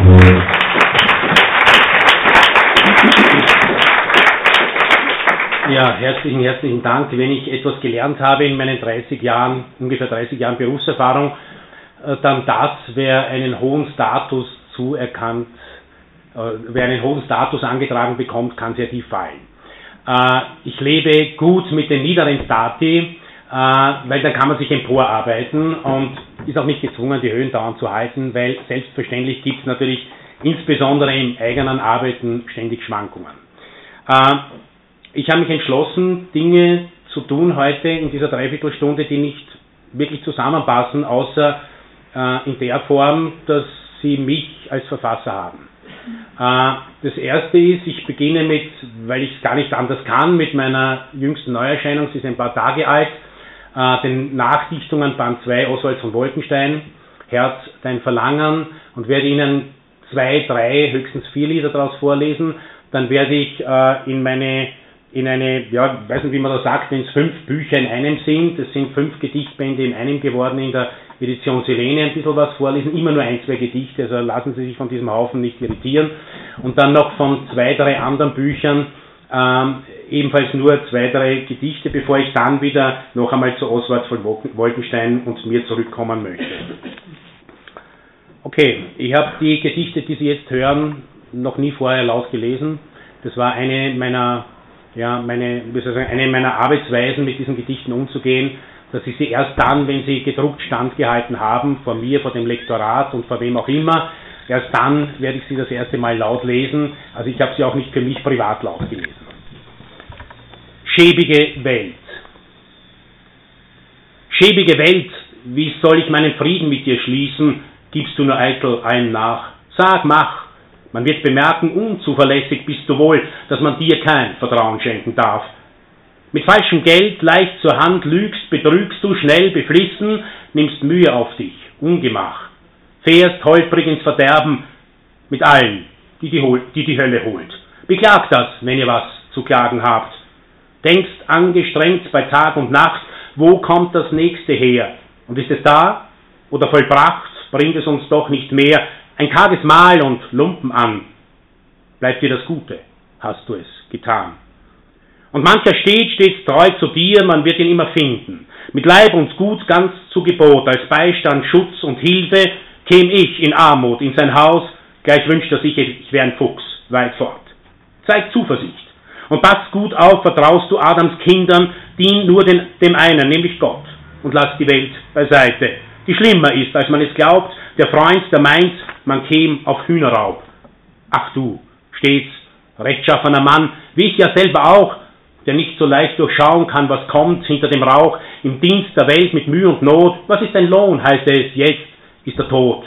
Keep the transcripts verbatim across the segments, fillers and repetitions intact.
Ja, herzlichen, herzlichen Dank. Wenn ich etwas gelernt habe in meinen dreißig Jahren, ungefähr dreißig Jahren Berufserfahrung, dann das, wer einen hohen Status zuerkannt, wer einen hohen Status angetragen bekommt, kann sehr tief fallen. Ich lebe gut mit den niederen Stati, weil dann kann man sich emporarbeiten und ist auch nicht gezwungen, die Höhen dauernd zu halten, weil selbstverständlich gibt es natürlich insbesondere im eigenen Arbeiten ständig Schwankungen. Ich habe mich entschlossen, Dinge zu tun heute in dieser Dreiviertelstunde, die nicht wirklich zusammenpassen, außer äh, in der Form, dass sie mich als Verfasser haben. Äh, das erste ist, ich beginne mit, weil ich es gar nicht anders kann, mit meiner jüngsten Neuerscheinung, sie ist ein paar Tage alt, äh, den Nachdichtungen Band zwei Oswald von Wolkenstein, Herz, dein Verlangen, und werde Ihnen zwei, drei, höchstens vier Lieder daraus vorlesen. Dann werde ich äh, in meine in eine, ja, ich weiß nicht, wie man das sagt, wenn es fünf Bücher in einem sind, es sind fünf Gedichtbände in einem geworden, in der Edition Silene ein bisschen was vorlesen, immer nur ein, zwei Gedichte, also lassen Sie sich von diesem Haufen nicht irritieren. Und dann noch von zwei, drei anderen Büchern, ähm, ebenfalls nur zwei, drei Gedichte, bevor ich dann wieder noch einmal zu Oswald von Wolkenstein und mir zurückkommen möchte. Okay, ich habe die Gedichte, die Sie jetzt hören, noch nie vorher laut gelesen. Das war eine meiner Ja, meine, wie soll ich sagen, eine meiner Arbeitsweisen, mit diesen Gedichten umzugehen, dass ich sie erst dann, wenn sie gedruckt standgehalten haben, vor mir, vor dem Lektorat und vor wem auch immer, erst dann werde ich sie das erste Mal laut lesen. Also ich habe sie auch nicht für mich privat laut gelesen. Schäbige Welt. Schäbige Welt, wie soll ich meinen Frieden mit dir schließen? Gibst du nur eitel allen nach? Sag, mach. Man wird bemerken, unzuverlässig bist du wohl, dass man dir kein Vertrauen schenken darf. Mit falschem Geld leicht zur Hand lügst, betrügst du schnell beflissen, nimmst Mühe auf dich, Ungemach. Fährst holprig ins Verderben mit allen, die die, hol- die die Hölle holt. Beklagt das, wenn ihr was zu klagen habt. Denkst angestrengt bei Tag und Nacht, wo kommt das Nächste her? Und ist es da oder vollbracht, bringt es uns doch nicht mehr. Ein karges Mahl und Lumpen an. Bleibt dir das Gute, hast du es getan. Und mancher steht stets treu zu dir, man wird ihn immer finden. Mit Leib und Gut ganz zu Gebot, als Beistand, Schutz und Hilfe, käm ich in Armut in sein Haus, gleich wünscht er sich, ich wär ein Fuchs, weit fort. Zeig Zuversicht und pass gut auf, vertraust du Adams Kindern, dien nur den, dem einen, nämlich Gott, und lass die Welt beiseite, die schlimmer ist, als man es glaubt, der Freund, der meint, man käm auf Hühnerraub. Ach du, stets rechtschaffener Mann, wie ich ja selber auch, der nicht so leicht durchschauen kann, was kommt hinter dem Rauch, im Dienst der Welt mit Mühe und Not. Was ist dein Lohn, heißt es, jetzt ist der Tod.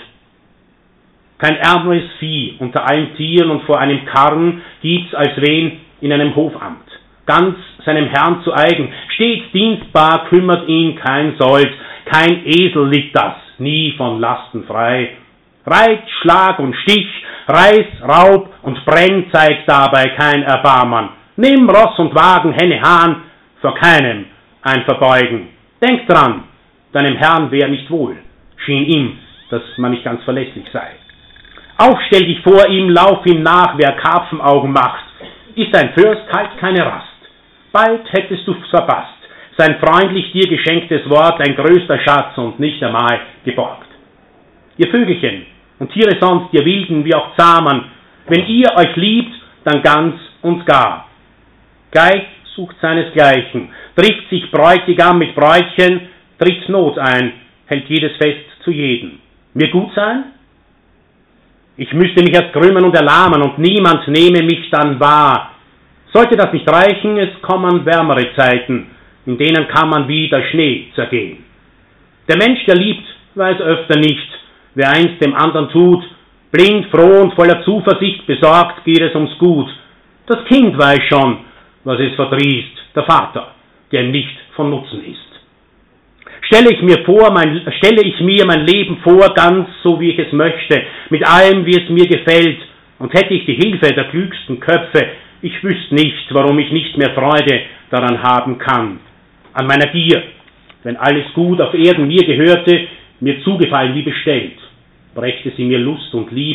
Kein ärmeres Vieh unter allen Tieren und vor einem Karren gibt's als wen in einem Hofamt. Ganz seinem Herrn zu eigen, stets dienstbar, kümmert ihn kein Sold, kein Esel liegt das, nie von Lasten frei. Reit, Schlag und Stich, Reiß, Raub und Brenn zeigt dabei kein Erbarmen. Nimm Ross und Wagen, Henne, Hahn, vor keinem ein Verbeugen. Denk dran, deinem Herrn wär nicht wohl, schien ihm, dass man nicht ganz verlässlich sei. Aufstell dich vor ihm, lauf ihm nach, wer Karpfenaugen macht. Ist ein Fürst, halt keine Rast. Bald hättest du's verpasst, sein freundlich dir geschenktes Wort, ein größter Schatz und nicht einmal geborgt. Ihr Vögelchen und Tiere sonst, ihr Wilden wie auch Zahmen, wenn ihr euch liebt, dann ganz und gar. Gleich sucht seinesgleichen, trifft sich Bräutigam mit Bräutchen, tritt Not ein, hält jedes Fest zu jedem. Mir gut sein? Ich müsste mich erst krümmen und erlahmen und niemand nehme mich dann wahr. Sollte das nicht reichen, es kommen wärmere Zeiten, in denen kann man wie der Schnee zergehen. Der Mensch, der liebt, weiß öfter nicht, wer eins dem anderen tut, blind, froh und voller Zuversicht besorgt geht es ums Gut. Das Kind weiß schon, was es verdrießt, der Vater, der ihm nicht von Nutzen ist. Stelle ich mir vor, mein, stelle ich mir mein Leben vor, ganz so wie ich es möchte, mit allem, wie es mir gefällt, und hätte ich die Hilfe der klügsten Köpfe, ich wüsste nicht, warum ich nicht mehr Freude daran haben kann. An meiner Gier, wenn alles Gut auf Erden mir gehörte, mir zugefallen wie bestellt, brächte sie mir Lust und Liebe,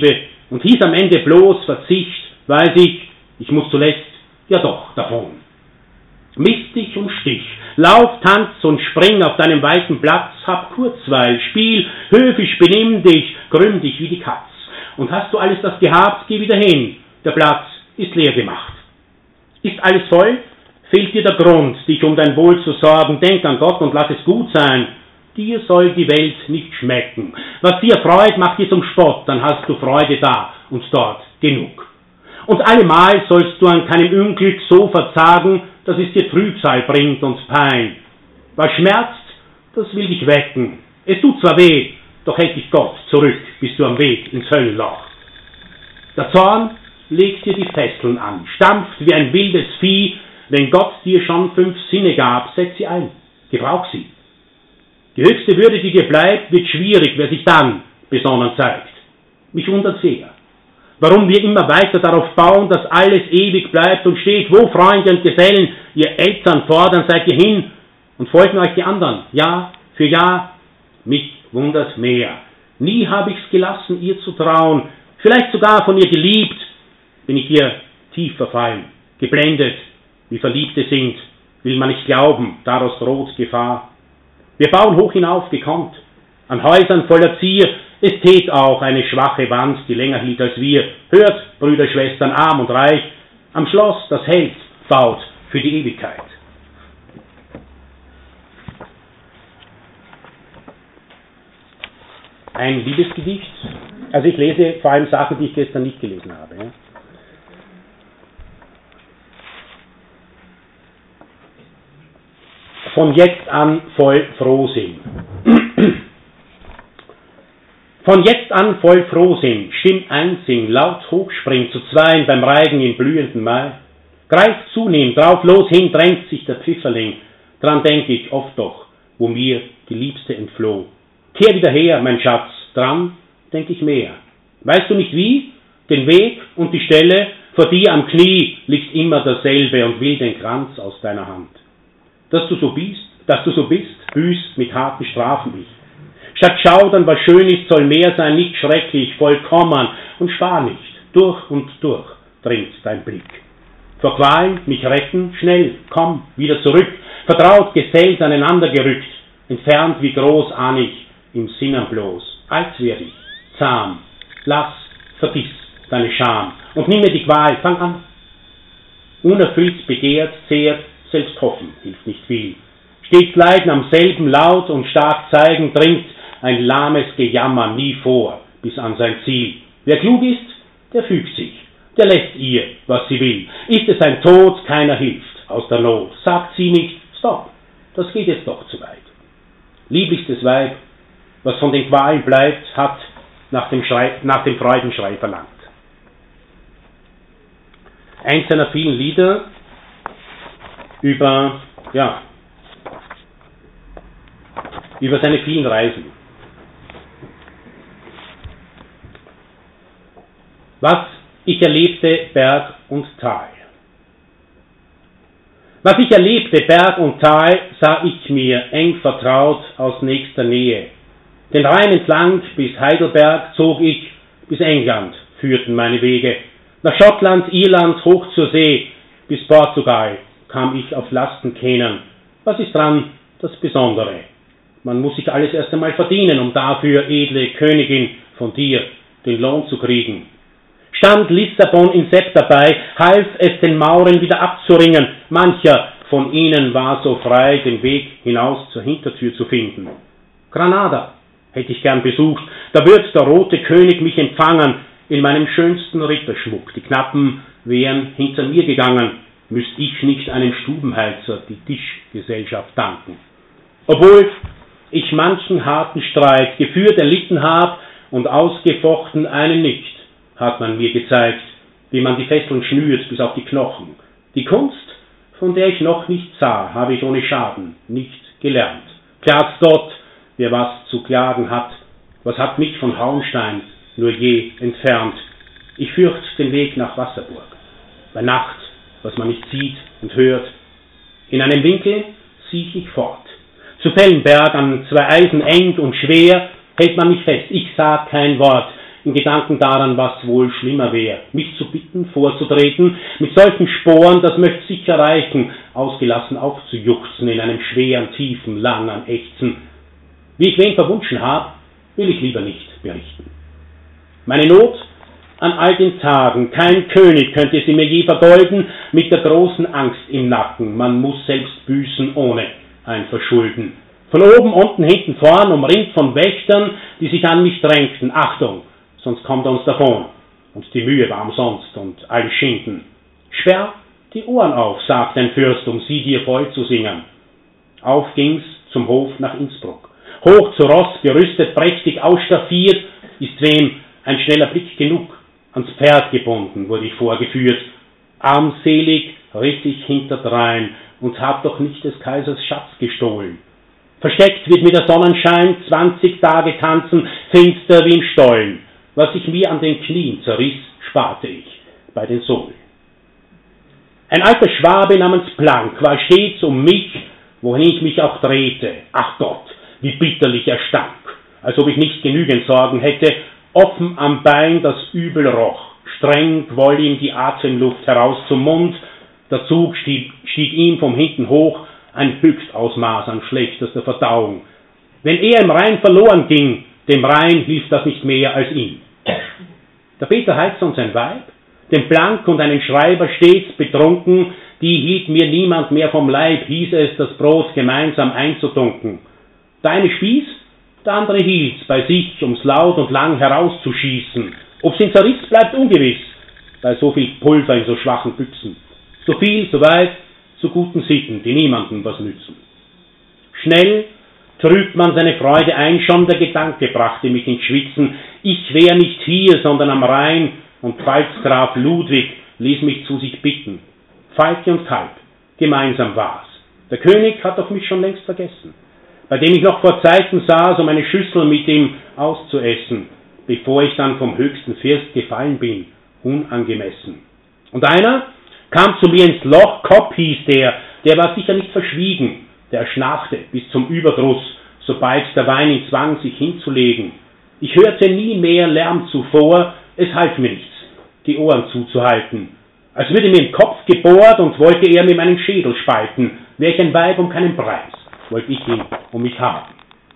und hieß am Ende bloß Verzicht, weiß ich, ich muss zuletzt ja doch davon. Mistig und Stich, lauf, tanz und spring auf deinem weiten Platz, hab Kurzweil, spiel, höfisch benimm dich, krümm dich wie die Katz. Und hast du alles das gehabt, geh wieder hin, der Platz ist leer gemacht. Ist alles voll, fehlt dir der Grund, dich um dein Wohl zu sorgen, denk an Gott und lass es gut sein. Dir soll die Welt nicht schmecken. Was dir freut, macht dir zum Spott, dann hast du Freude da und dort genug. Und allemal sollst du an keinem Unglück so verzagen, dass es dir Trübsal bringt und Pein. Was schmerzt, das will dich wecken. Es tut zwar weh, doch hält dich Gott zurück, bist du am Weg ins Höllenloch. Der Zorn legt dir die Fesseln an, stampft wie ein wildes Vieh. Wenn Gott dir schon fünf Sinne gab, setz sie ein, gebrauch sie. Die höchste Würde, die dir bleibt, wird schwierig, wer sich dann besonnen zeigt. Mich wundert sehr, warum wir immer weiter darauf bauen, dass alles ewig bleibt und steht, wo Freunde und Gesellen ihr Eltern fordern, seid ihr hin und folgen euch die anderen, Jahr für Jahr. Mich wundert mehr. Nie habe ich's gelassen, ihr zu trauen, vielleicht sogar von ihr geliebt, bin ich ihr tief verfallen, geblendet, wie Verliebte sind, will man nicht glauben, daraus droht Gefahr. Wir bauen hoch hinauf gekonnt, an Häusern voller Zier, es tät auch eine schwache Wand, die länger hielt als wir. Hört, Brüder, Schwestern, arm und reich, am Schloss, das hält, baut für die Ewigkeit. Ein Liebesgedicht, also ich lese vor allem Sachen, die ich gestern nicht gelesen habe. Ja. Von jetzt an voll Frohsinn. Von jetzt an voll Frohsinn, Stimm einsing, laut hochspringt zu zweien beim Reigen im blühenden Mai. Greift zunehmend, drauf los hin, drängt sich der Pfifferling, dran denk ich oft doch, wo mir die Liebste entfloh. Kehr wieder her, mein Schatz, dran denk ich mehr. Weißt du nicht wie? Den Weg und die Stelle, vor dir am Knie liegt immer derselbe und will den Kranz aus deiner Hand. Dass du so bist, dass du so bist, büßt mit harten Strafen ich. Statt schaudern, was schön ist, soll mehr sein, nicht schrecklich, vollkommen und spar nicht. Durch und durch dringt dein Blick. Vor Qualen mich retten, schnell, komm, wieder zurück, vertraut, gesellt, aneinander gerückt, entfernt wie groß ahn ich, im Sinnen bloß. Alt werd ich, zahm, lass, vergiss deine Scham und nimm mir die Qual, fang an. Unerfüllt, begehrt, zehrt, selbst hoffen hilft nicht viel. Stets Leiden am selben laut und stark zeigen, dringt ein lahmes Gejammer nie vor, bis an sein Ziel. Wer klug ist, der fügt sich, der lässt ihr, was sie will. Ist es ein Tod, keiner hilft aus der Not. Sagt sie nicht, stopp, das geht jetzt doch zu weit. Lieblichstes Weib, was von den Qualen bleibt, hat nach dem, Schrei, nach dem Freudenschrei verlangt. Eins seiner vielen Lieder über, ja, über seine vielen Reisen. Was ich erlebte, Berg und Tal. Was ich erlebte, Berg und Tal, sah ich mir eng vertraut aus nächster Nähe. Den Rhein entlang bis Heidelberg zog ich, bis England führten meine Wege. Nach Schottland, Irland, hoch zur See, bis Portugal kam ich auf Lasten kähnen. Was ist dran das Besondere? Man muss sich alles erst einmal verdienen, um dafür, edle Königin, von dir den Lohn zu kriegen. Stand Lissabon in Sepp dabei, half es den Mauren wieder abzuringen. Mancher von ihnen war so frei, den Weg hinaus zur Hintertür zu finden. Granada hätte ich gern besucht, da wird der rote König mich empfangen, in meinem schönsten Ritterschmuck. Die Knappen wären hinter mir gegangen, müsst ich nicht einem Stubenheizer die Tischgesellschaft danken. Obwohl ich manchen harten Streit geführt, erlitten hab und ausgefochten einen nicht, hat man mir gezeigt, wie man die Fesseln schnürt bis auf die Knochen. Die Kunst, von der ich noch nicht sah, habe ich ohne Schaden nicht gelernt. Klagt Gott, wer was zu klagen hat, was hat mich von Hauenstein nur je entfernt. Ich fürcht den Weg nach Wasserburg. Bei Nacht, was man nicht sieht und hört, in einem Winkel siech ich fort. Zu Fellenberg an zwei Eisen eng und schwer hält man mich fest. Ich sag kein Wort. in Gedanken daran, was wohl schlimmer wäre, mich zu bitten, vorzutreten, mit solchen Sporen, das möchte sicher reichen, ausgelassen aufzujuchzen in einem schweren, tiefen, langen Ächzen. Wie ich wen verwunschen habe, will ich lieber nicht berichten. Meine Not an all den Tagen, kein König könnte sie mir je vergolden, mit der großen Angst im Nacken, man muss selbst büßen ohne ein Verschulden. Von oben, unten, hinten, vorn, umringt von Wächtern, die sich an mich drängten. Achtung, sonst kommt er uns davon. Und die Mühe war umsonst und all Schinden. Sperr die Ohren auf, sagt ein Fürst, um sie dir voll zu singen. Auf ging's zum Hof nach Innsbruck. Hoch zu Ross gerüstet, prächtig ausstaffiert, ist wem ein schneller Blick genug. Ans Pferd gebunden wurde ich vorgeführt. Armselig ritt ich hinterdrein und hab doch nicht des Kaisers Schatz gestohlen. Versteckt wird mir der Sonnenschein, zwanzig Tage tanzen, finster wie im Stollen. Was ich mir an den Knien zerriss, sparte ich bei den Sohlen. Ein alter Schwabe namens Planck war stets um mich, wohin ich mich auch drehte. Ach Gott, wie bitterlich er stank, als ob ich nicht genügend Sorgen hätte. Offen am Bein das Übel roch, streng quoll ihm die Atemluft heraus zum Mund. Der Zug stieg, stieg ihm vom Hinten hoch, ein Höchstausmaß an schlechtester Verdauung. Wenn er im Rhein verloren ging, dem Rhein hilft das nicht mehr als ihm. Der Peter Heizer und sein Weib, den Planck und einen Schreiber stets betrunken, die hielt mir niemand mehr vom Leib, hieß es, das Brot gemeinsam einzutunken. Der eine spieß, der andere hielt's bei sich, um's laut und lang herauszuschießen. Ob's ihn zerriss, bleibt ungewiss, bei so viel Pulver in so schwachen Büchsen. So viel, so weit, zu guten Sitten, die niemandem was nützen. Schnell trübt man seine Freude ein, schon der Gedanke brachte mich ins Schwitzen. Ich wär nicht hier, sondern am Rhein, und Pfalzgraf Ludwig ließ mich zu sich bitten. Falke und Kalb, gemeinsam war's. Der König hat auf mich schon längst vergessen, bei dem ich noch vor Zeiten saß, um eine Schüssel mit ihm auszuessen, bevor ich dann vom höchsten Fürst gefallen bin, unangemessen. Und einer kam zu mir ins Loch, Kopp hieß der, der war sicher nicht verschwiegen, der schnarchte bis zum Überdruss, sobald der Wein ihn zwang, sich hinzulegen. Ich hörte nie mehr Lärm zuvor, es half mir nichts, die Ohren zuzuhalten. Als würde mir im Kopf gebohrt und wollte er mir meinen Schädel spalten, wär ich ein Weib um keinen Preis, wollte ich ihn um mich haben.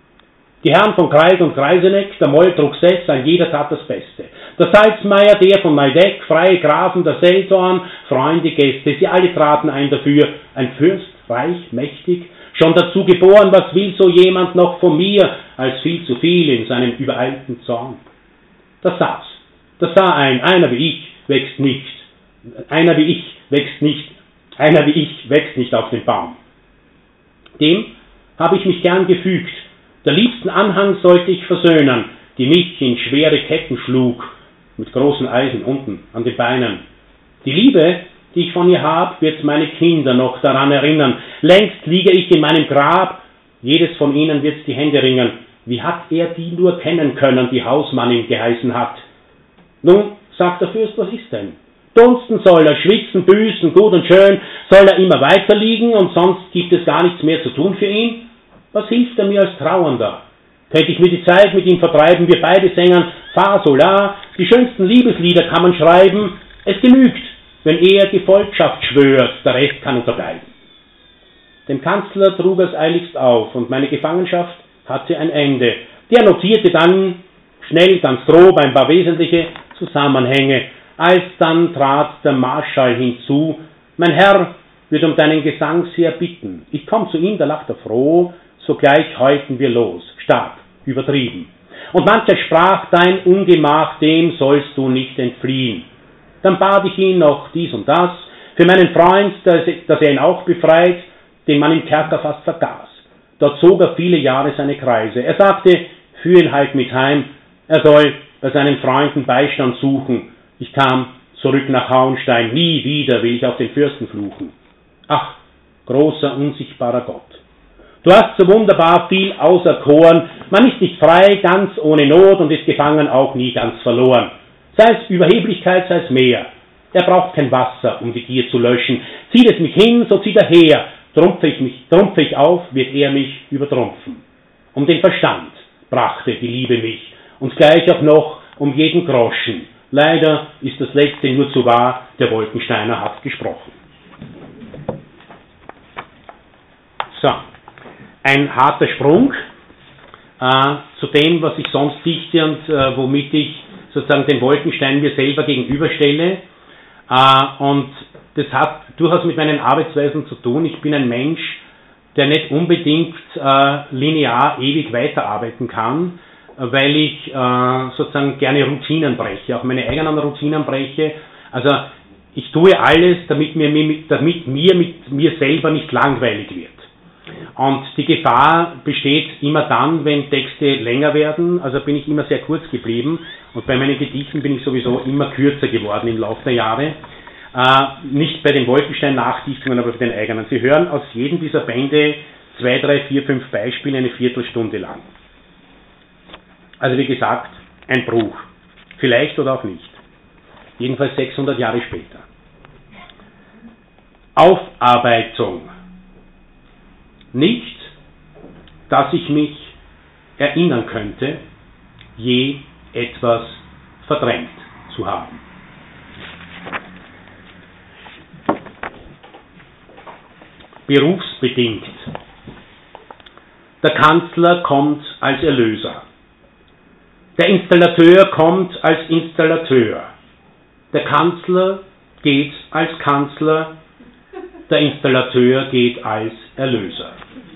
Die Herren von Kreis und Kreiseneck, der Moll Truchsess, ein jeder tat das Beste. Der Salzmeier, der von Neideck, freie Grafen, der Seldorn, Freunde, Gäste, sie alle traten ein dafür, ein Fürst, reich, mächtig, schon dazu geboren, was will so jemand noch von mir, als viel zu viel in seinem übereilten Zorn. Da saß, da sah ein, einer wie ich wächst nicht, einer wie ich wächst nicht, einer wie ich wächst nicht auf dem Baum. Dem habe ich mich gern gefügt, der liebsten Anhang sollte ich versöhnen, die mich in schwere Ketten schlug, mit großen Eisen unten an den Beinen. Die Liebe, die ich von ihr hab, wird meine Kinder noch daran erinnern. Längst liege ich in meinem Grab, jedes von ihnen wird die Hände ringen. Wie hat er die nur kennen können, die Hausmann ihm geheißen hat? Nun, sagt der Fürst, was ist denn? Dunsten soll er, schwitzen, büßen, gut und schön, soll er immer weiter liegen und sonst gibt es gar nichts mehr zu tun für ihn? Was hilft er mir als Trauernder? Könnte ich mir die Zeit mit ihm vertreiben, wir beide singen Fa Solar, die schönsten Liebeslieder kann man schreiben, es genügt, wenn er Gefolgschaft schwört, der Rest kann unterbleiben. Dem Kanzler trug es eiligst auf und meine Gefangenschaft hatte ein Ende. Der notierte dann schnell, ganz grob, ein paar wesentliche Zusammenhänge. Alsdann trat der Marschall hinzu, mein Herr wird um deinen Gesang sehr bitten. Ich komm zu ihm, da lacht er froh, sogleich heulten wir los, stark, übertrieben. Und mancher sprach, dein Ungemach, dem sollst du nicht entfliehen. Dann bat ich ihn noch dies und das, für meinen Freund, dass, dass er ihn auch befreit, den man im Kerker fast vergaß. Dort zog er viele Jahre seine Kreise. Er sagte, führ ihn halt mit heim, er soll bei seinen Freunden Beistand suchen. Ich kam zurück nach Hauenstein, nie wieder will ich auf den Fürsten fluchen. Ach, großer, unsichtbarer Gott, du hast so wunderbar viel auserkoren, man ist nicht frei, ganz ohne Not und ist gefangen auch nie ganz verloren. Sei es Überheblichkeit, sei es mehr. Er braucht kein Wasser, um die Gier zu löschen. Zieht es mich hin, so zieht er her. Trumpfe ich mich, trumpfe ich auf, wird er mich übertrumpfen. Um den Verstand brachte die Liebe mich und gleich auch noch um jeden Groschen. Leider ist das Letzte nur zu wahr, der Wolkensteiner hat gesprochen. So, ein harter Sprung äh, zu dem, was ich sonst dichte und äh, womit ich sozusagen den Wolkenstein mir selber gegenüberstelle. Äh, und das hat durchaus mit meinen Arbeitsweisen zu tun. Ich bin ein Mensch, der nicht unbedingt äh, linear ewig weiterarbeiten kann, weil ich äh, sozusagen gerne Routinen breche, auch meine eigenen Routinen breche. Also ich tue alles, damit mir, damit mir mit mir selber nicht langweilig wird. Und die Gefahr besteht immer dann, wenn Texte länger werden, also bin ich immer sehr kurz geblieben und bei meinen Gedichten bin ich sowieso immer kürzer geworden im Laufe der Jahre. Äh, nicht bei den Wolkenstein-Nachdichtungen, aber bei den eigenen. Sie hören aus jedem dieser Bände zwei, drei, vier, fünf Beispiele eine Viertelstunde lang. Also wie gesagt, ein Bruch. Vielleicht oder auch nicht. Jedenfalls sechshundert Jahre später. Aufarbeitung. Nicht, dass ich mich erinnern könnte, je etwas verdrängt zu haben. Berufsbedingt. Der Kanzler kommt als Erlöser. Der Installateur kommt als Installateur. Der Kanzler geht als Kanzler. Der Installateur geht als Erlöser.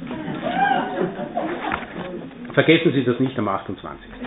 Vergessen Sie das nicht am achtundzwanzigsten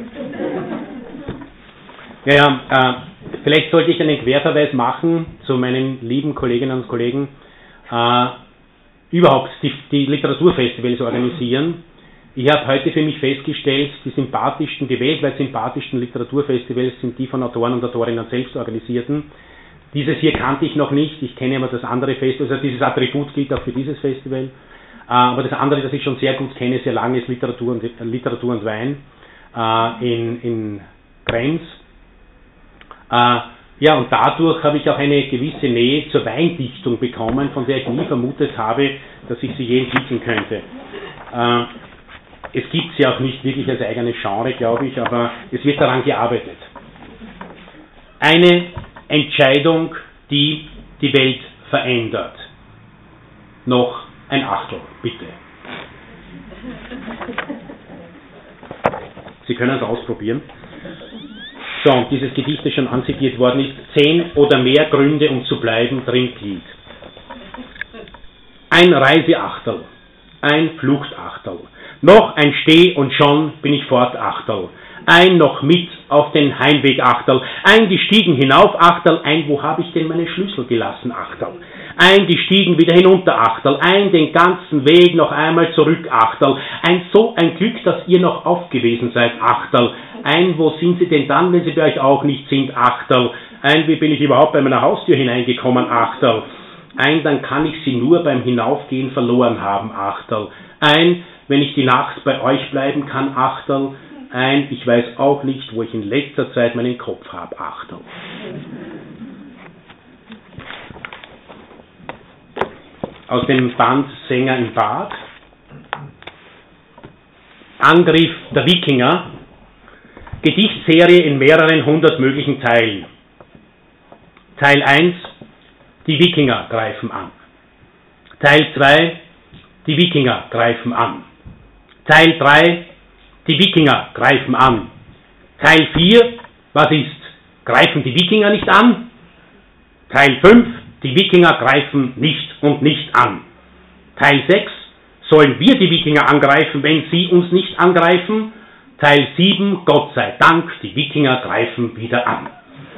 Ja, ja, äh, vielleicht sollte ich einen Querverweis machen zu meinen lieben Kolleginnen und Kollegen, äh, überhaupt die, die Literaturfestivals organisieren. Ich habe heute für mich festgestellt, die sympathischsten, die weltweit sympathischsten Literaturfestivals sind die von Autoren und Autorinnen selbst organisierten. Dieses hier kannte ich noch nicht, ich kenne aber das andere Festival, also dieses Attribut gilt auch für dieses Festival. Aber das andere, das ich schon sehr gut kenne, sehr lange, ist Literatur und, Literatur und Wein äh, in, in Krems. Äh, ja, und dadurch habe ich auch eine gewisse Nähe zur Weindichtung bekommen, von der ich nie vermutet habe, dass ich sie je entwickeln könnte. Äh, es gibt sie auch nicht wirklich als eigenes Genre, glaube ich, aber es wird daran gearbeitet. Eine Entscheidung, die die Welt verändert. Noch ein Achtel, bitte. Sie können es ausprobieren. So, und dieses Gedicht, das schon anzitiert worden ist, zehn oder mehr Gründe, um zu bleiben, Trinklied. Ein Reiseachtel, ein Fluchtachtel, noch ein Steh und schon bin ich fort Achtel. Ein noch mit auf den Heimweg Achtel, ein die Stiegen hinauf Achtel, ein wo habe ich denn meine Schlüssel gelassen Achtel, ein die Stiegen wieder hinunter Achtel, ein den ganzen Weg noch einmal zurück Achtel, ein so ein Glück, dass ihr noch aufgewesen seid Achtel, ein wo sind sie denn dann, wenn sie bei euch auch nicht sind Achtel, ein wie bin ich überhaupt bei meiner Haustür hineingekommen Achtel, ein dann kann ich sie nur beim Hinaufgehen verloren haben Achtel, ein wenn ich die Nacht bei euch bleiben kann Achtel, ein, ich weiß auch nicht, wo ich in letzter Zeit meinen Kopf habe. Achtung. Aus dem Band Sänger im Bad. Angriff der Wikinger. Gedichtserie in mehreren hundert möglichen Teilen. Teil eins. Die Wikinger greifen an. Teil zwei. Die Wikinger greifen an. Teil drei. Die Wikinger greifen an. Teil vier, was ist? Greifen die Wikinger nicht an? Teil fünf, die Wikinger greifen nicht und nicht an. Teil sechs, sollen wir die Wikinger angreifen, wenn sie uns nicht angreifen? Teil sieben, Gott sei Dank, die Wikinger greifen wieder an.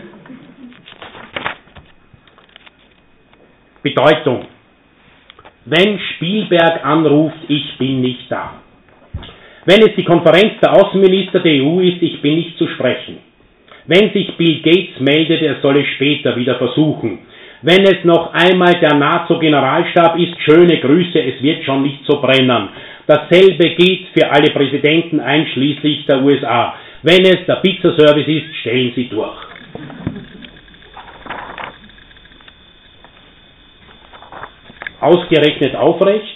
Bedeutung. Wenn Spielberg anruft, ich bin nicht da. Wenn es die Konferenz der Außenminister der E U ist, ich bin nicht zu sprechen. Wenn sich Bill Gates meldet, er solle später wieder versuchen. Wenn es noch einmal der NATO-Generalstab ist, schöne Grüße, es wird schon nicht so brennen. Dasselbe gilt für alle Präsidenten einschließlich der U S A. Wenn es der Pizzaservice ist, stellen Sie durch. Ausgerechnet aufrecht.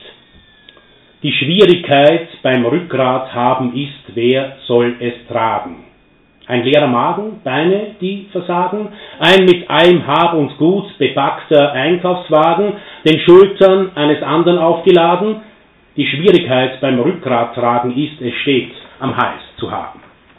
Die Schwierigkeit beim Rückgrat haben ist, wer soll es tragen? Ein leerer Magen, Beine, die versagen, ein mit allem Hab und Gut bepackter Einkaufswagen, den Schultern eines anderen aufgeladen. Die Schwierigkeit beim Rückgrattragen ist, es stets am Hals zu haben.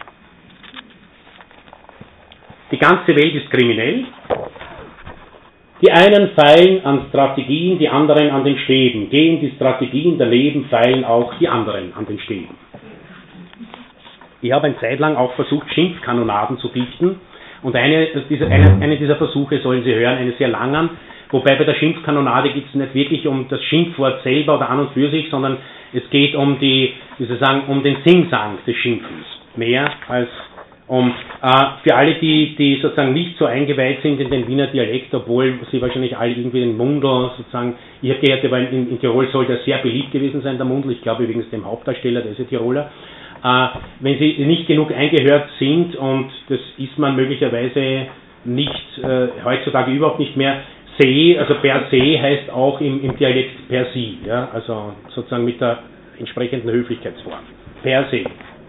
Die ganze Welt ist kriminell. Die einen feilen an Strategien, die anderen an den Stäben. Gehen die Strategien daneben, feilen auch die anderen an den Stäben. Ich habe eine Zeit lang auch versucht, Schimpfkanonaden zu dichten. Und eine dieser, eine, eine dieser Versuche sollen Sie hören, eine sehr langen. Wobei bei der Schimpfkanonade geht es nicht wirklich um das Schimpfwort selber oder an und für sich, sondern es geht um die, wie soll ich sagen, um den Singsang des Schimpfens. Mehr als um, äh, für alle, die, die sozusagen nicht so eingeweiht sind in den Wiener Dialekt, obwohl sie wahrscheinlich alle irgendwie den Mundl sozusagen, ich habe gehört, aber in, in Tirol soll der sehr beliebt gewesen sein, der Mundl, ich glaube übrigens dem Hauptdarsteller, der ist ja Tiroler. Äh, wenn Sie nicht genug eingehört sind, und das ist man möglicherweise nicht, äh, heutzutage überhaupt nicht mehr, se, also per se heißt auch im, im Dialekt per sie, ja, also sozusagen mit der entsprechenden Höflichkeitsform. Per se.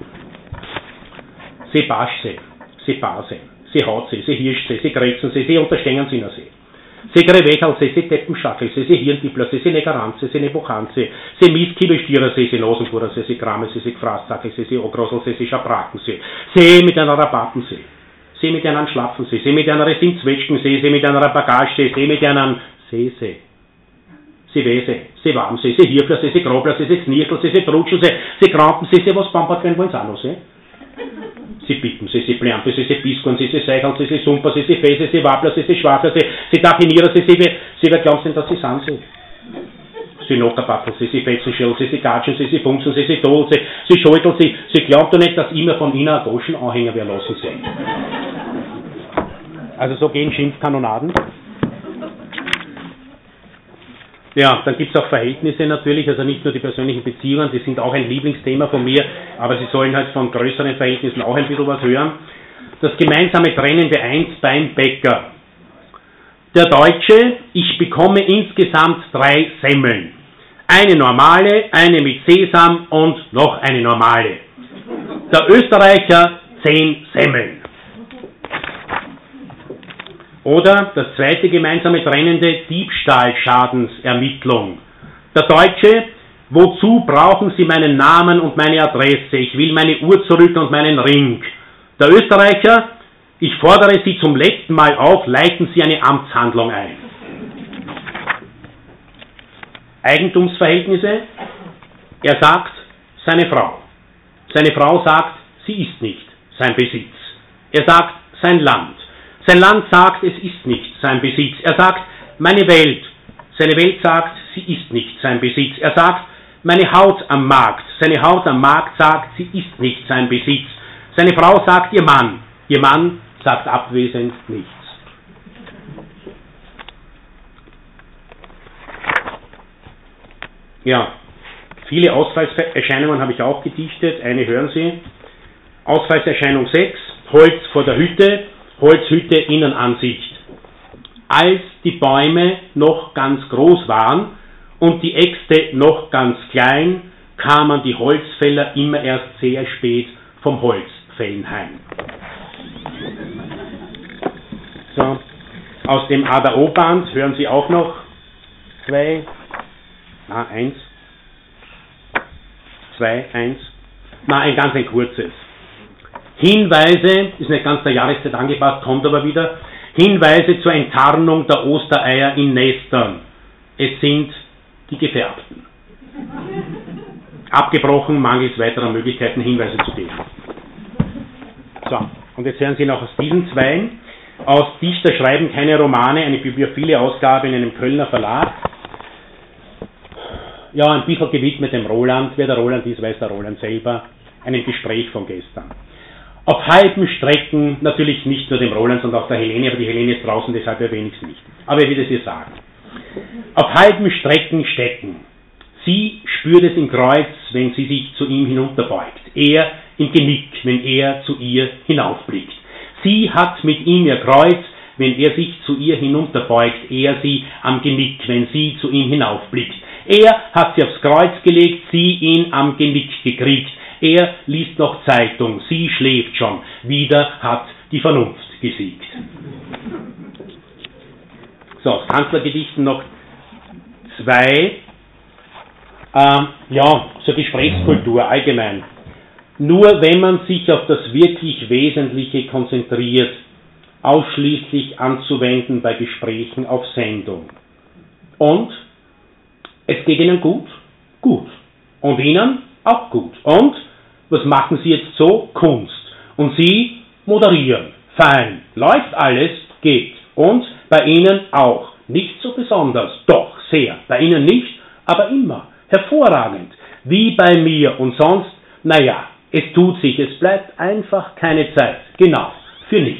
Se basch se, se base, se haut se, se hirscht se, se grätzen se, se unterstängen sie se. Se grevechel se, se teppenschachel se, se hirntippler se, se negarant se, se nebuchant se, se miskibestierer se, se nosenfuhrer se, se kramme se, se gefraßzackel se, se ogrosel se, se schabraken se, se mit einer Rabatten se. Se mit einem Schlapfen se, se mit einer Sinzwetschgen se, se mit einer Bagage se, se mit einem se, se. Se wese, se warm se, se hirfler se, se grobler se, se knirkel se, se trutschel se, se krampen se, se was pampert werden wollen auch noch se. Se pippen se, se plempe se, se piskorn se, se seichel se, se sumper se, se fese, se wappler se, se schwafler se, se tapinierer se, se, se wer glaubt denn, dass sie sind se? Se notterbattel se, se fetzenschell se, se gatschen se, se funzen se, se todel se, se scheutel se, se glaubt doch nicht, dass immer von ihnen ein Goschenanhänger wer lassen se. Also so gehen Schimpfkanonaden. Ja, dann gibt es auch Verhältnisse natürlich, also nicht nur die persönlichen Beziehungen, die sind auch ein Lieblingsthema von mir, aber Sie sollen halt von größeren Verhältnissen auch ein bisschen was hören. Das gemeinsame Trennende eins beim Bäcker. Der Deutsche, ich bekomme insgesamt drei Semmeln. Eine normale, eine mit Sesam und noch eine normale. Der Österreicher, zehn Semmeln. Oder das zweite gemeinsame Trennende, Diebstahlschadensermittlung. Der Deutsche, wozu brauchen Sie meinen Namen und meine Adresse? Ich will meine Uhr zurück und meinen Ring. Der Österreicher, ich fordere Sie zum letzten Mal auf, leiten Sie eine Amtshandlung ein. Eigentumsverhältnisse. Er sagt, seine Frau. Seine Frau sagt, sie ist nicht sein Besitz. Er sagt, sein Land. Sein Land sagt, es ist nicht sein Besitz. Er sagt, meine Welt. Seine Welt sagt, sie ist nicht sein Besitz. Er sagt, meine Haut am Markt. Seine Haut am Markt sagt, sie ist nicht sein Besitz. Seine Frau sagt, ihr Mann. Ihr Mann sagt abwesend nichts. Ja, viele Ausfallserscheinungen habe ich auch gedichtet. Eine hören Sie. Ausfallserscheinung sechs, Holz vor der Hütte. Holzhütte Innenansicht. Als die Bäume noch ganz groß waren und die Äxte noch ganz klein, kamen die Holzfäller immer erst sehr spät vom Holzfällen heim. So. Aus dem A D A O-Band hören Sie auch noch zwei, na eins, zwei, eins, na ein ganz ein kurzes. Hinweise, ist nicht ganz der Jahreszeit angepasst, kommt aber wieder, Hinweise zur Enttarnung der Ostereier in Nestern. Es sind die Gefärbten. Abgebrochen, mangels weiterer Möglichkeiten, Hinweise zu geben. So, und jetzt hören Sie noch aus diesen zwei. Aus Dichter schreiben keine Romane, eine bibliophile Ausgabe in einem Kölner Verlag. Ja, ein bisschen gewidmet dem Roland. Wer der Roland ist, weiß der Roland selber. Einem Gespräch von gestern. Auf halben Strecken, natürlich nicht nur dem Roland, sondern auch der Helene, aber die Helene ist draußen, deshalb erwähne ich es nicht. Aber ich will es ihr sagen. Auf halben Strecken stecken. Sie spürt es im Kreuz, wenn sie sich zu ihm hinunterbeugt. Er im Genick, wenn er zu ihr hinaufblickt. Sie hat mit ihm ihr Kreuz, wenn er sich zu ihr hinunterbeugt. Er sie am Genick, wenn sie zu ihm hinaufblickt. Er hat sie aufs Kreuz gelegt, sie ihn am Genick gekriegt. Er liest noch Zeitung, sie schläft schon. Wieder hat die Vernunft gesiegt. So, aus Kanzlergedichten noch zwei. Äh, ja, zur Gesprächskultur allgemein. Nur wenn man sich auf das wirklich Wesentliche konzentriert, ausschließlich anzuwenden bei Gesprächen auf Sendung. Und es geht Ihnen gut? Gut. Und Ihnen auch gut. Und was machen Sie jetzt so? Kunst. Und Sie moderieren. Fein. Läuft alles? Geht. Und bei Ihnen auch. Nicht so besonders. Doch, sehr. Bei Ihnen nicht, aber immer. Hervorragend. Wie bei mir. Und sonst, naja, es tut sich. Es bleibt einfach keine Zeit. Genau. Für nichts.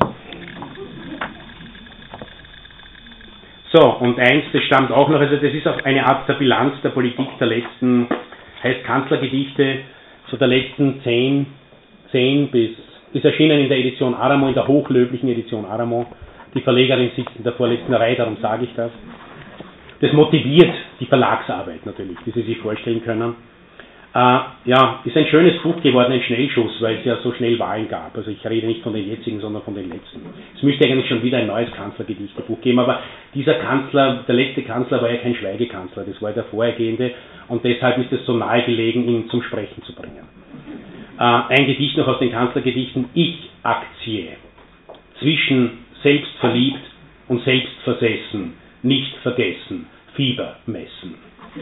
So, und eins, das stammt auch noch, also das ist auch eine Art der Bilanz der Politik der letzten, heißt Kanzlergedichte, so der letzten zehn, zehn bis, ist erschienen in der Edition Aramo, in der hochlöblichen Edition Aramo. Die Verlegerin sitzt in der vorletzten Reihe, darum sage ich das. Das motiviert die Verlagsarbeit natürlich, wie Sie sich vorstellen können. Äh, ja, ist ein schönes Buch geworden, ein Schnellschuss, weil es ja so schnell Wahlen gab. Also ich rede nicht von den jetzigen, sondern von den letzten. Es müsste eigentlich schon wieder ein neues Kanzlergedichtebuch geben, aber dieser Kanzler, der letzte Kanzler war ja kein Schweigekanzler, das war ja der vorhergehende und deshalb ist es so nahegelegen, ihn zum Sprechen zu bringen. Äh, ein Gedicht noch aus den Kanzlergedichten, Ich-Aktie. Zwischen selbstverliebt und selbstversessen, nicht vergessen, Fieber messen.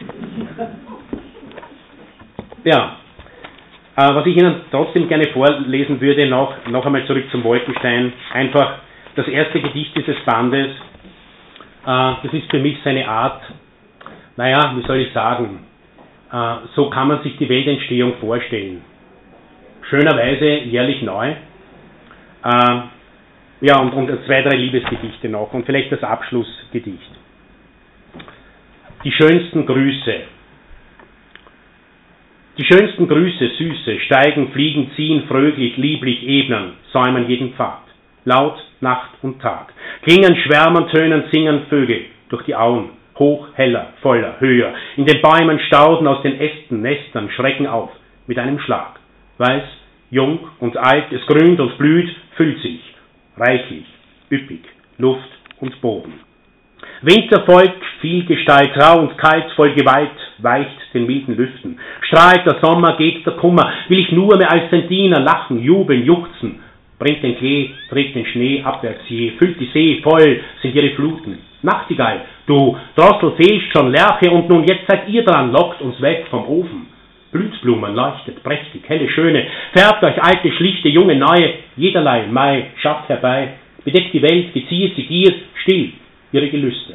Ja, äh, was ich Ihnen trotzdem gerne vorlesen würde, noch, noch einmal zurück zum Wolkenstein, einfach das erste Gedicht dieses Bandes, äh, das ist für mich seine Art, naja, wie soll ich sagen, äh, so kann man sich die Weltentstehung vorstellen. Schönerweise jährlich neu, äh, ja, und, und zwei, drei Liebesgedichte noch und vielleicht das Abschlussgedicht. Die schönsten Grüße. Die schönsten Grüße, Süße, steigen, fliegen, ziehen, fröhlich, lieblich, ebnen, säumen jeden Pfad. Laut, Nacht und Tag. Klingen, schwärmen, tönen, singen Vögel durch die Auen. Hoch, heller, voller, höher. In den Bäumen Stauden, aus den Ästen, Nestern, schrecken auf mit einem Schlag. Weiß, jung und alt, es grünt und blüht, füllt sich. Reichlich, üppig, Luft und Boden. Wintervolk, Vielgestalt, grau und kalt, voll Gewalt, weicht den milden Lüften. Strahlt der Sommer, geht der Kummer, will ich nur mehr als sein Diener lachen, jubeln, juchzen. Bringt den Klee, trägt den Schnee abwärts je, füllt die See, voll sind ihre Fluten. Nachtigall, du Drossel fehlst schon, Lerche, und nun jetzt seid ihr dran, lockt uns weg vom Ofen. Blütblumen leuchtet, prächtig, helle, schöne, färbt euch alte, schlichte, junge, neue, jederlei, Mai, schafft herbei, bedeckt die Welt, geziehet sie giert, still, ihre Gelüste.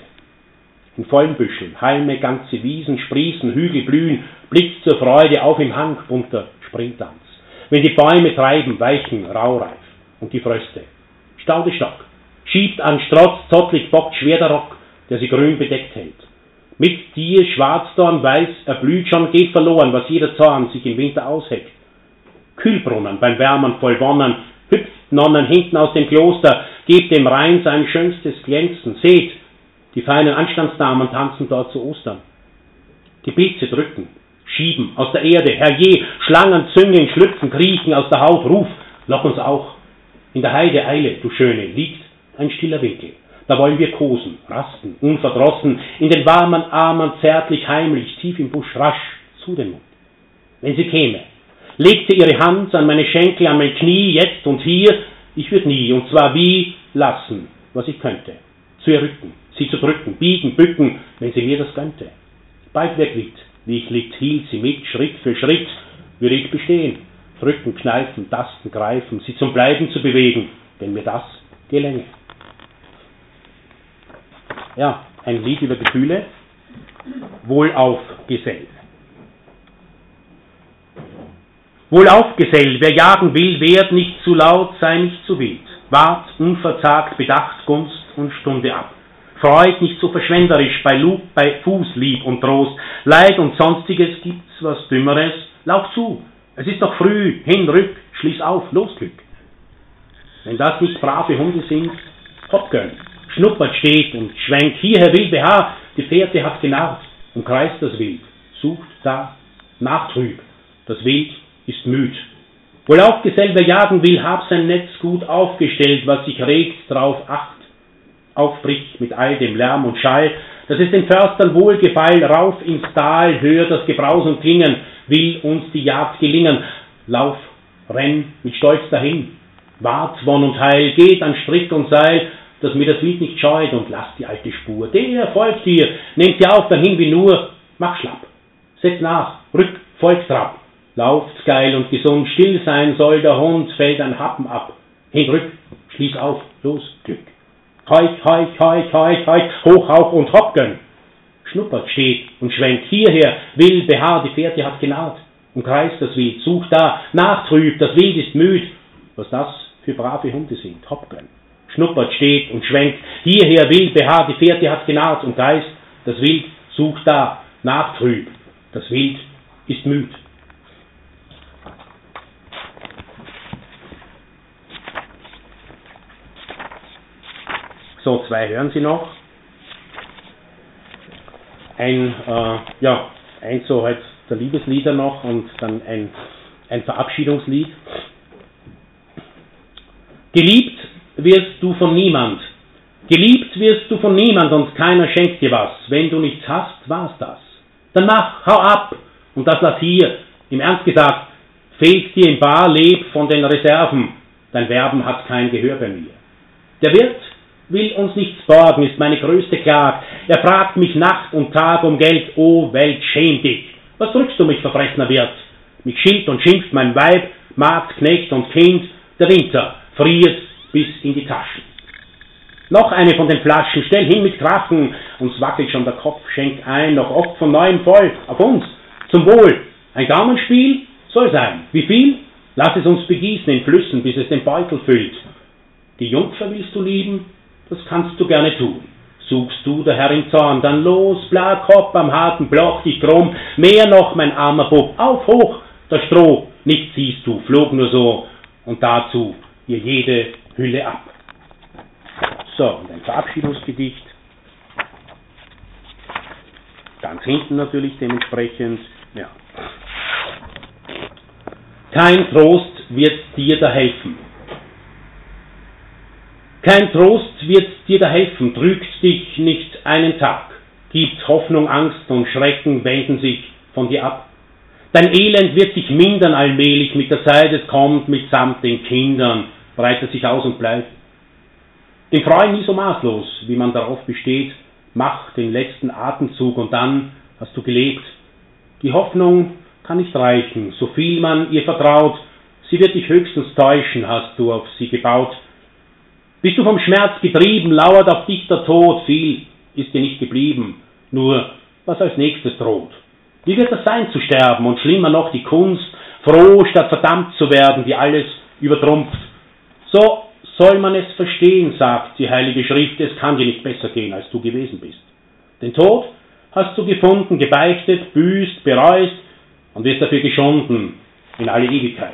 In vollen Büscheln, Halme, ganze Wiesen, sprießen, Hügel blühen, blickt zur Freude auf im Hang, bunter Springtanz. Wenn die Bäume treiben, weichen, raureif, und die Fröste. Staude Stock, schiebt an Strotz, zottlig bockt schwer der Rock, der sie grün bedeckt hält. Mit dir Schwarzdorn weiß, erblüht schon, geht verloren, was jeder Zorn sich im Winter ausheckt. Kühlbrunnen beim Wärmen voll Wonnen, hüpft Nonnen hinten aus dem Kloster, gebt dem Rhein sein schönstes Glänzen, seht, die feinen Anstandsdamen tanzen dort zu Ostern. Die Pilze drücken, schieben aus der Erde, herrje, Schlangen züngeln, schlüpfen, kriechen aus der Haut, ruf, lock uns auch. In der Heide Eile, du Schöne, liegt ein stiller Winkel. Da wollen wir kosen, rasten, unverdrossen, in den warmen Armen zärtlich, heimlich, tief im Busch, rasch zu dem Mund. Wenn sie käme, legte ihre Hand an meine Schenkel, an mein Knie, jetzt und hier, ich würd nie, und zwar wie, lassen, was ich könnte, zu ihr rücken, sie zu drücken, biegen, bücken, wenn sie mir das gönnte. Bald wegwitt, wie ich litt, hielt sie mit, Schritt für Schritt, würde ich bestehen, drücken, kneifen, tasten, greifen, sie zum Bleiben zu bewegen, wenn mir das gelänge. Ja, ein Lied über Gefühle, wohlauf, Gesell. Wohlauf, Gesell, wer jagen will, werd nicht zu laut, sei nicht zu wild. Wart unverzagt, bedacht, Gunst und Stunde ab. Freud nicht so verschwenderisch, bei Lug, bei Fuß, Lieb und Trost. Leid und Sonstiges, gibt's was Dümmeres, lauf zu. Es ist noch früh, hin, rück, schließ auf, los Glück. Wenn das nicht brave Hunde sind, hopp gönn. Schnuppert steht und schwenkt, hierher wilde Haar, die Fährte hat genarrt, umkreist das Wild, sucht da, nachtrüb, das Wild ist müd. Wohl Gesell, wer jagen will, hab sein Netz gut aufgestellt, was sich regt, drauf acht. Aufbricht mit all dem Lärm und Schall, dass es den Förstern wohlgefallen, rauf ins Tal, hör das Gebraus und Klingen, will uns die Jagd gelingen. Lauf, renn mit Stolz dahin, wart Wonn und Heil, geht an Strick und Seil, dass mir das Wild nicht scheut und lasst die alte Spur. Der folgt dir, nehmt sie auf dahin wie nur, mach schlapp, setz nach, rück, folgt Trab, lauft geil und gesund, still sein soll der Hund, fällt ein Happen ab, hin rück, schließ auf, los, Glück. Heuch, heuch, heuch, heuch, heuch, hoch, hauch und hoppgön. Schnuppert steht und schwenkt hierher, will, behaar, die Fährte hat genaht, umkreist das Wild, sucht da, nachtrübt, das Wild ist müd, was das für brave Hunde sind, hoppgön. Schnuppert steht und schwenkt hierher, will, behaar, die Fährte hat genaht, umkreist das Wild, sucht da, nachtrübt, das Wild ist müd. So, zwei hören Sie noch. Ein, äh, ja, eins so halt der Liebeslieder noch und dann ein, ein Verabschiedungslied. Geliebt wirst du von niemand. Geliebt wirst du von niemand und keiner schenkt dir was. Wenn du nichts hast, war's das. Dann mach, hau ab und das lass hier. Im Ernst gesagt, fehlt dir im Bar, leb von den Reserven. Dein Werben hat kein Gehör bei mir. Der Wirt will uns nichts borgen, ist meine größte Klag. Er fragt mich Nacht und Tag um Geld, oh Welt, schäm dich. Was drückst du mich, verfressener Wirt? Mich schilt und schimpft mein Weib, Magd, Knecht und Kind. Der Winter friert bis in die Taschen. Noch eine von den Flaschen, stell hin mit Krachen. Uns wackelt schon der Kopf, schenk ein, noch oft von neuem voll. Auf uns, zum Wohl. Ein Gaumenspiel soll sein. Wie viel? Lass es uns begießen in Flüssen, bis es den Beutel füllt. Die Jungfer willst du lieben? Das kannst du gerne tun. Suchst du der Herr im Zorn, dann los, blag hopp am harten Block dich drum, mehr noch, mein armer Bub, auf hoch, das Stroh, nicht siehst du, flog nur so, und dazu ihr jede Hülle ab. So, und ein Verabschiedungsgedicht, ganz hinten natürlich dementsprechend, ja. Kein Trost wird dir da helfen. Kein Trost wird dir da helfen, trügt dich nicht einen Tag, gibt Hoffnung, Angst und Schrecken wenden sich von dir ab. Dein Elend wird sich mindern allmählich, mit der Zeit es kommt, mitsamt den Kindern, breitet sich aus und bleibt. Den Freuen nie so maßlos, wie man darauf besteht, mach den letzten Atemzug und dann hast du gelebt. Die Hoffnung kann nicht reichen, so viel man ihr vertraut, sie wird dich höchstens täuschen, hast du auf sie gebaut. Bist du vom Schmerz getrieben, lauert auf dich der Tod, viel ist dir nicht geblieben, nur was als nächstes droht. Wie wird das sein zu sterben und schlimmer noch die Kunst, froh statt verdammt zu werden, die alles übertrumpft. So soll man es verstehen, sagt die Heilige Schrift, es kann dir nicht besser gehen, als du gewesen bist. Den Tod hast du gefunden, gebeichtet, büßt, bereust und wirst dafür geschunden in alle Ewigkeit.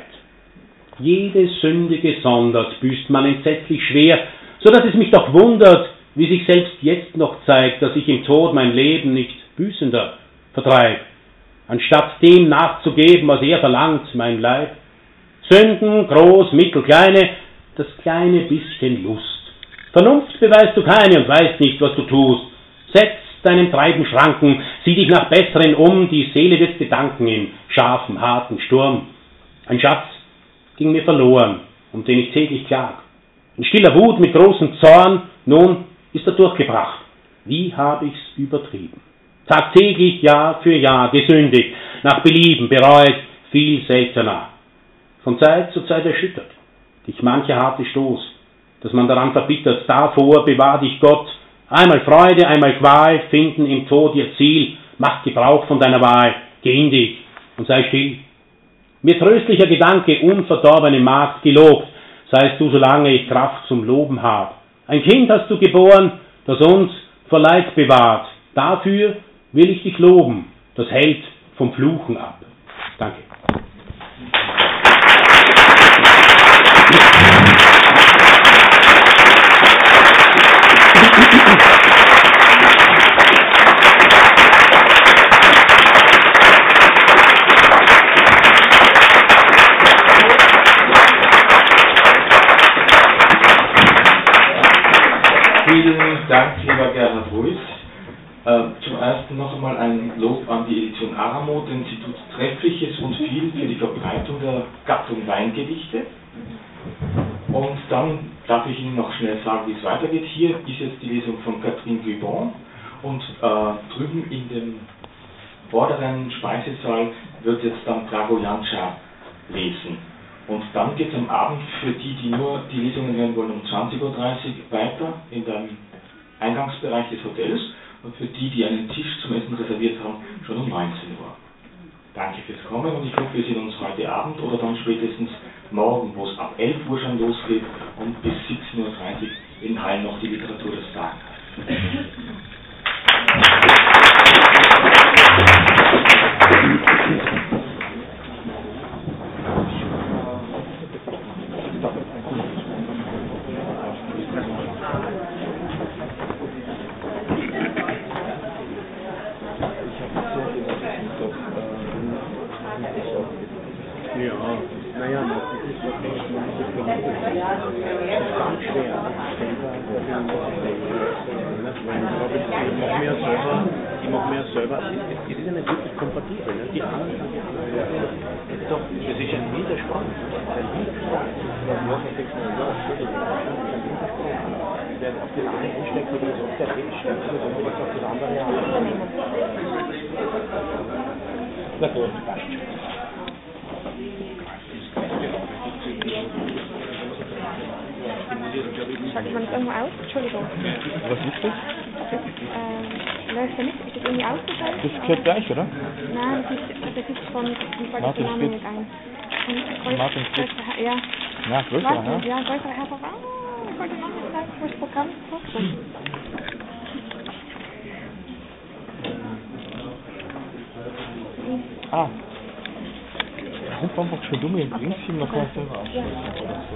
Jede Sünde gesondert büßt man entsetzlich schwer, so dass es mich doch wundert, wie sich selbst jetzt noch zeigt, dass ich im Tod mein Leben nicht büßender vertreib, anstatt dem nachzugeben, was er verlangt, mein Leib. Sünden, groß, mittel, kleine, das kleine bisschen Lust. Vernunft beweist du keine und weißt nicht, was du tust. Setz deinem Treiben Schranken, sieh dich nach Besseren um, die Seele wird gedanken im scharfen, harten Sturm. Ein Schatz ging mir verloren, um den ich täglich klag. In stiller Wut mit großem Zorn, nun ist er durchgebracht. Wie hab ich's übertrieben? Tagtäglich, Jahr für Jahr gesündigt, nach Belieben, bereut, viel seltener. Von Zeit zu Zeit erschüttert dich mancher harte Stoß, dass man daran verbittert, davor bewahr dich Gott. Einmal Freude, einmal Qual, finden im Tod ihr Ziel, mach Gebrauch von deiner Wahl, geh in dich und sei still. Mir tröstlicher Gedanke, unverdorbene Magd, gelobt, seist du, solange ich Kraft zum Loben hab. Ein Kind hast du geboren, das uns vor Leid bewahrt. Dafür will ich dich loben, das hält vom Fluchen ab. Danke. Vielen Dank, lieber Gerhard Ruiz. Äh, zum ersten noch einmal ein Lob an die Edition Aramo, denn sie tut Treffliches und viel für die Verbreitung der Gattung Weingedichte. Und dann darf ich Ihnen noch schnell sagen, wie es weitergeht. Hier ist jetzt die Lesung von Catherine Guibon und äh, drüben in dem vorderen Speisesaal wird jetzt dann Drago Janča lesen. Und dann geht es am Abend für die, die nur die Lesungen hören wollen, um zwanzig Uhr dreißig weiter in dem Eingangsbereich des Hotels und für die, die einen Tisch zum Essen reserviert haben, schon um neunzehn Uhr. Danke fürs Kommen und ich hoffe, wir sehen uns heute Abend oder dann spätestens morgen, wo es ab elf Uhr schon losgeht und bis siebzehn Uhr dreißig in Halle noch die Literatur des Tages hat. Schaltet man das irgendwo aus? Entschuldigung. Was ist das? Ähm, läuft da nicht? Ist das irgendwie ausgeschaltet? Das gehört gleich, oder? Nein, das ist, das ist von, von Martin Namen Spitz. gegangen. Und Martin Spitz. größere, ja. Ja, größer, Martin, ja. ja, größere Herr von, ah, ich wollte noch nicht sagen, wo das Programm ist. Ah. Ruf einfach schon dumm im Prinzip, noch kannst du selber ausschalten oder so.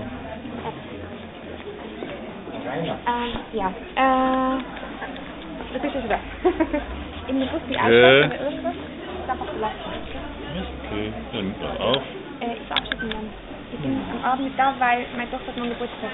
Ähm, ja. Äh, du bist schon da. In den Bus die Äh. Ausschaltung oder irgendwas? Ich darf auch gelassen. Okay, dann auf. Äh, ich verabschiede mich dann. Ich bin am Abend nicht da, weil meine Tochter hat meinen Geburtstag.